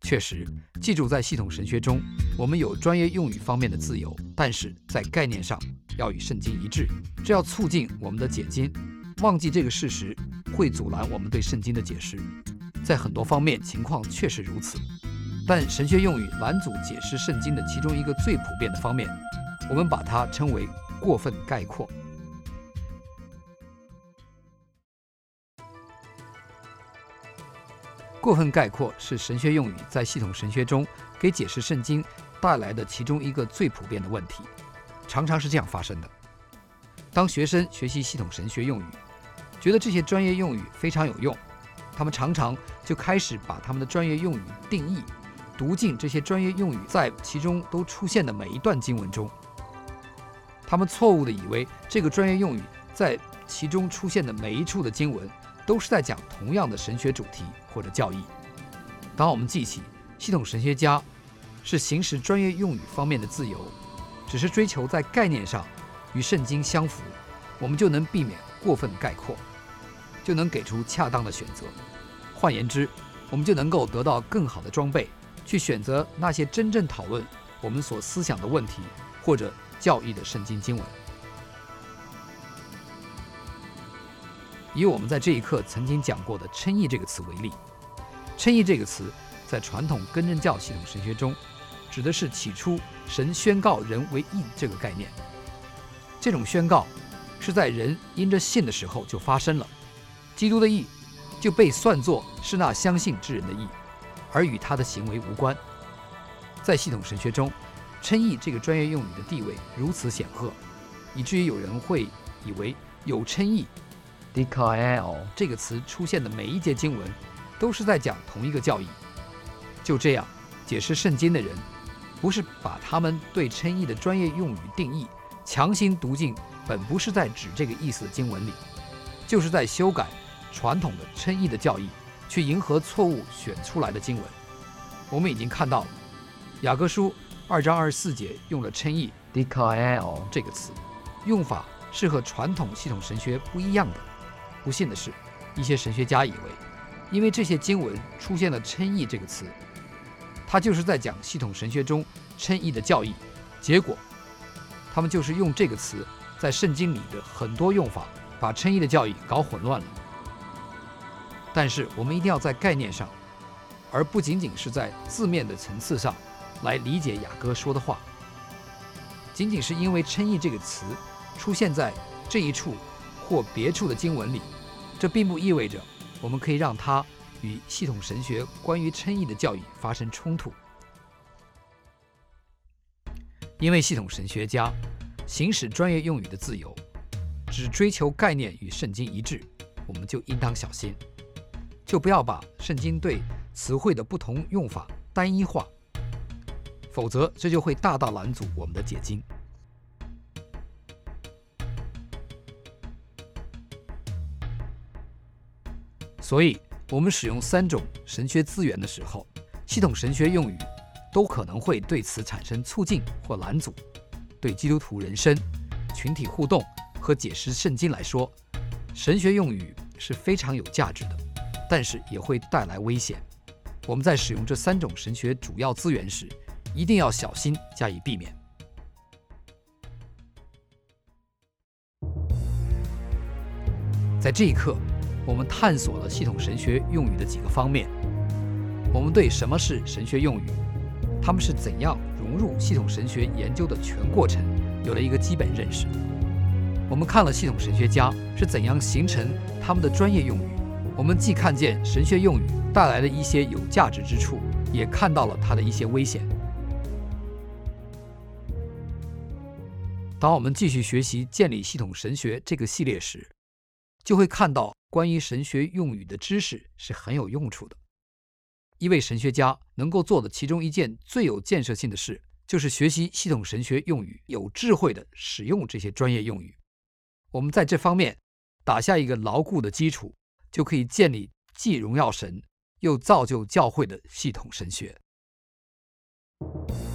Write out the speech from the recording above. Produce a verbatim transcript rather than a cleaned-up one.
确实，记住在系统神学中，我们有专业用语方面的自由，但是在概念上要与圣经一致，这要促进我们的解经。忘记这个事实会阻拦我们对圣经的解释。在很多方面情况确实如此，但神学用语拦阻解释圣经的其中一个最普遍的方面，我们把它称为过分概括。过分概括是神学用语在系统神学中给解释圣经带来的其中一个最普遍的问题，常常是这样发生的。当学生学习系统神学用语，觉得这些专业用语非常有用，他们常常就开始把他们的专业用语定义，读进这些专业用语在其中都出现的每一段经文中。他们错误地以为这个专业用语在其中出现的每一处的经文都是在讲同样的神学主题或者教义。当我们记起系统神学家是行使专业用语方面的自由，只是追求在概念上与圣经相符，我们就能避免过分概括，就能给出恰当的选择。换言之，我们就能够得到更好的装备，去选择那些真正讨论我们所思想的问题或者教义的圣经经文。以我们在这一课曾经讲过的称义这个词为例，称义这个词在传统更正教系统神学中指的是起初神宣告人为义这个概念。这种宣告是在人因着信的时候就发生了，基督的义就被算作是那相信之人的义，而与他的行为无关。在系统神学中，称义这个专业用语的地位如此显赫，以至于有人会以为有称义这个词出现的每一节经文都是在讲同一个教义。就这样，解释圣经的人不是把他们对称义的专业用语定义强行读进本不是在指这个意思的经文里，就是在修改传统的称义的教义，去迎合错误选出来的经文。我们已经看到了雅各书二章二十四节用了称义这个词，用法是和传统系统神学不一样的。不幸的是，一些神学家以为因为这些经文出现了称义这个词，它就是在讲系统神学中称义的教义，结果他们就是用这个词在圣经里的很多用法把称义的教义搞混乱了。但是我们一定要在概念上，而不仅仅是在字面的层次上来理解雅各说的话。仅仅是因为称义这个词出现在这一处或别处的经文里，这并不意味着我们可以让它与系统神学关于称义的教义发生冲突。因为系统神学家行使专业用语的自由，只追求概念与圣经一致，我们就应当小心，就不要把圣经对词汇的不同用法单一化，否则这就会大大拦阻我们的解经。所以我们使用三种神学资源的时候，系统神学用语都可能会对此产生促进或拦阻。对基督徒人生、群体互动和解释圣经来说，神学用语是非常有价值的，但是也会带来危险。我们在使用这三种神学主要资源时，一定要小心加以避免。在这一课，我们探索了系统神学用语的几个方面。我们对什么是神学用语，它们是怎样融入系统神学研究的全过程有了一个基本认识。我们看了系统神学家是怎样形成他们的专业用语，我们既看见神学用语带来的一些有价值之处，也看到了它的一些危险。当我们继续学习建立系统神学这个系列时，就会看到关于神学用语的知识是很有用处的。一位神学家能够做的其中一件最有建设性的事，就是学习系统神学用语，有智慧地使用这些专业用语。我们在这方面打下一个牢固的基础，就可以建立既荣耀神又造就教会的系统神学。